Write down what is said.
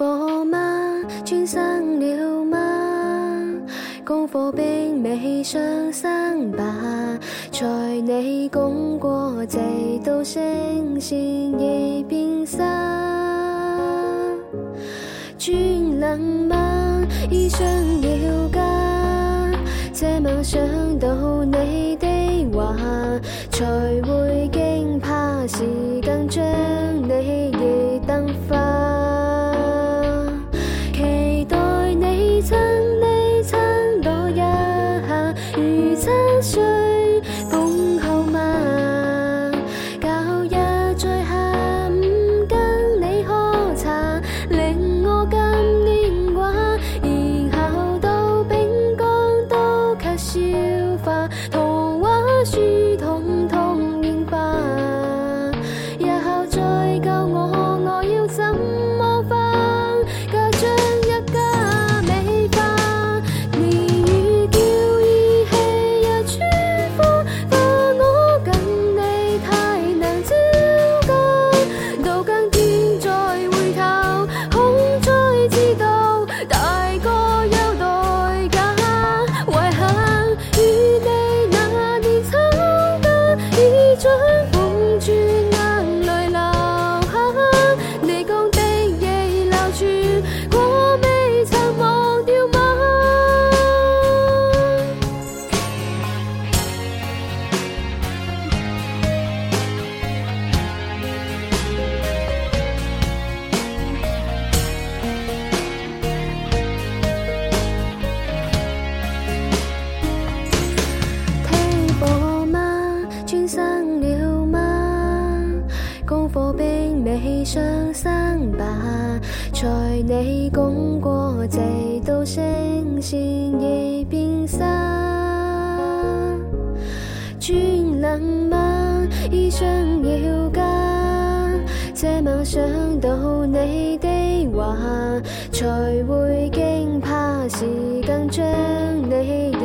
火嗎？專生了嗎？功課並未上生吧，才你講過這道聲線已變沙。專能嗎？醫生要加，這晚想到你的話，才會驚怕時間將你亦燈化。期待你親多一下，如7歲碰後嗎？舊日在下午跟你喝茶，令我更年華，然後到冰乾都給消化，童話書統統應化。日後再教我要怎麼放，家將一家美化。你語叫義氣也穿科，怕我跟你太難招架，到更天再回頭，恐再知道大個有代價。遺憾與你那年參加，已將捧住眼淚流下，你講的亦流傳，我未曾忘掉嗎？聽課嗎？專生了嗎？功課並未上生吧，才你講過這道聲線已變沙。專能嗎？醫生要加，這晚想到你的話，才會驚怕時間將你